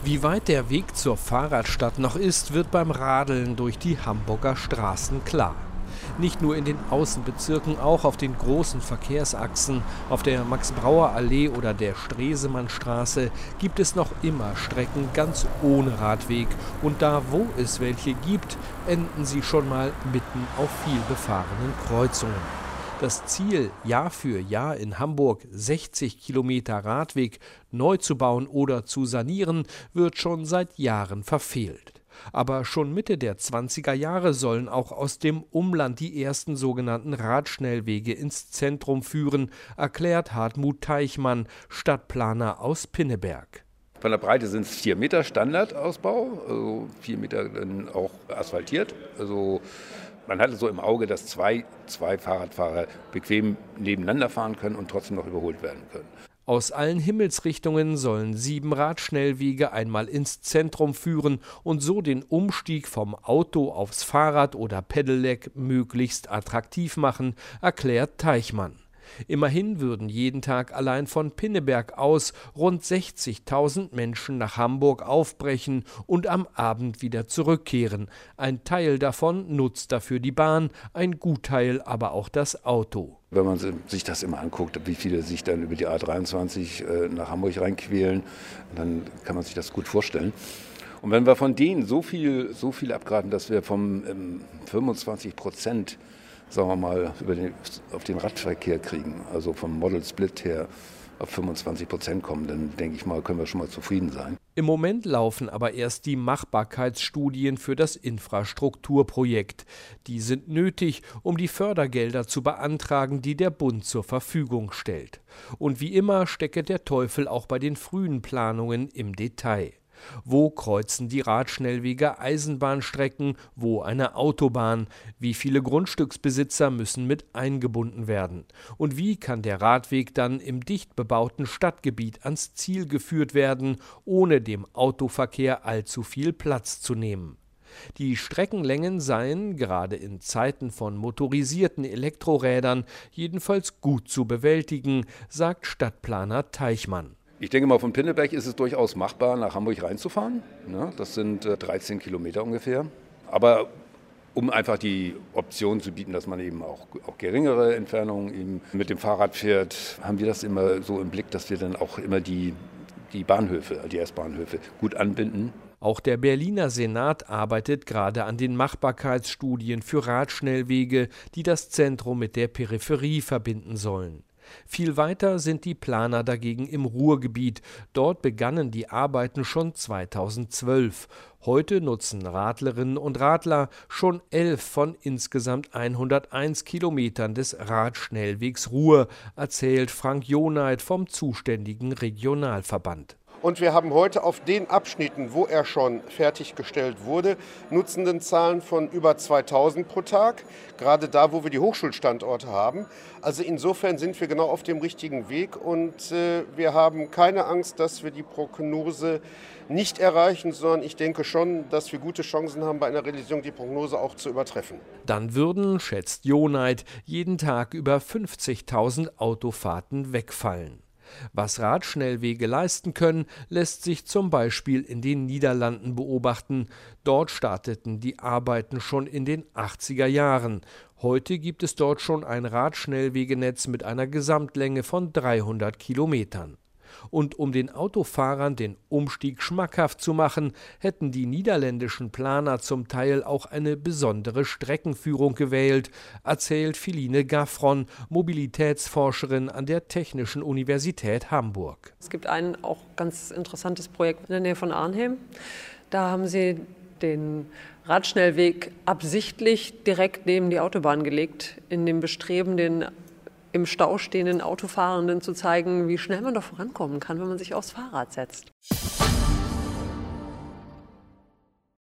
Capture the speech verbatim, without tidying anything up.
Wie weit der Weg zur Fahrradstadt noch ist, wird beim Radeln durch die Hamburger Straßen klar. Nicht nur in den Außenbezirken, auch auf den großen Verkehrsachsen, auf der Max-Brauer-Allee oder der Stresemannstraße gibt es noch immer Strecken ganz ohne Radweg. Und da, wo es welche gibt, enden sie schon mal mitten auf viel befahrenen Kreuzungen. Das Ziel, Jahr für Jahr in Hamburg sechzig Kilometer Radweg neu zu bauen oder zu sanieren, wird schon seit Jahren verfehlt. Aber schon Mitte der zwanziger Jahre sollen auch aus dem Umland die ersten sogenannten Radschnellwege ins Zentrum führen, erklärt Hartmut Teichmann, Stadtplaner aus Pinneberg. Von der Breite sind es vier Meter Standardausbau, also vier Meter dann auch asphaltiert. Also man hatte so im Auge, dass zwei, zwei Fahrradfahrer bequem nebeneinander fahren können und trotzdem noch überholt werden können. Aus allen Himmelsrichtungen sollen sieben Radschnellwege einmal ins Zentrum führen und so den Umstieg vom Auto aufs Fahrrad oder Pedelec möglichst attraktiv machen, erklärt Teichmann. Immerhin würden jeden Tag allein von Pinneberg aus rund sechzigtausend Menschen nach Hamburg aufbrechen und am Abend wieder zurückkehren. Ein Teil davon nutzt dafür die Bahn, ein Gutteil aber auch das Auto. Wenn man sich das immer anguckt, wie viele sich dann über die A dreiundzwanzig nach Hamburg reinquälen, dann kann man sich das gut vorstellen. Und wenn wir von denen so viel, so viel abgeraten, dass wir vom ähm, fünfundzwanzig Prozent sagen wir mal, über den, auf den Radverkehr kriegen, also vom Model Split her auf fünfundzwanzig Prozent kommen, dann denke ich mal, können wir schon mal zufrieden sein. Im Moment laufen aber erst die Machbarkeitsstudien für das Infrastrukturprojekt. Die sind nötig, um die Fördergelder zu beantragen, die der Bund zur Verfügung stellt. Und wie immer stecke der Teufel auch bei den frühen Planungen im Detail. Wo kreuzen die Radschnellwege Eisenbahnstrecken, wo eine Autobahn? Wie viele Grundstücksbesitzer müssen mit eingebunden werden? Und wie kann der Radweg dann im dicht bebauten Stadtgebiet ans Ziel geführt werden, ohne dem Autoverkehr allzu viel Platz zu nehmen? Die Streckenlängen seien, gerade in Zeiten von motorisierten Elektrorädern, jedenfalls gut zu bewältigen, sagt Stadtplaner Teichmann. Ich denke mal, von Pinneberg ist es durchaus machbar, nach Hamburg reinzufahren. Das sind dreizehn Kilometer ungefähr. Aber um einfach die Option zu bieten, dass man eben auch, auch geringere Entfernungen eben mit dem Fahrrad fährt, haben wir das immer so im Blick, dass wir dann auch immer die, die Bahnhöfe, die S-Bahnhöfe gut anbinden. Auch der Berliner Senat arbeitet gerade an den Machbarkeitsstudien für Radschnellwege, die das Zentrum mit der Peripherie verbinden sollen. Viel weiter sind die Planer dagegen im Ruhrgebiet. Dort begannen die Arbeiten schon zweitausendzwölf. Heute nutzen Radlerinnen und Radler schon elf von insgesamt hunderteins Kilometern des Radschnellwegs Ruhr, erzählt Frank Joneit vom zuständigen Regionalverband. Und wir haben heute auf den Abschnitten, wo er schon fertiggestellt wurde, Nutzendenzahlen von über zweitausend pro Tag. Gerade da, wo wir die Hochschulstandorte haben. Also insofern sind wir genau auf dem richtigen Weg und äh, wir haben keine Angst, dass wir die Prognose nicht erreichen, sondern ich denke schon, dass wir gute Chancen haben, bei einer Realisierung die Prognose auch zu übertreffen. Dann würden, schätzt Joneit, jeden Tag über fünfzigtausend Autofahrten wegfallen. Was Radschnellwege leisten können, lässt sich zum Beispiel in den Niederlanden beobachten. Dort starteten die Arbeiten schon in den achtziger Jahren. Heute gibt es dort schon ein Radschnellwegenetz mit einer Gesamtlänge von dreihundert Kilometern. Und um den Autofahrern den Umstieg schmackhaft zu machen, hätten die niederländischen Planer zum Teil auch eine besondere Streckenführung gewählt, erzählt Philine Gaffron, Mobilitätsforscherin an der Technischen Universität Hamburg. Es gibt ein auch ganz interessantes Projekt in der Nähe von Arnhem. Da haben sie den Radschnellweg absichtlich direkt neben die Autobahn gelegt, in dem Bestreben, den im Stau stehenden Autofahrenden zu zeigen, wie schnell man doch vorankommen kann, wenn man sich aufs Fahrrad setzt.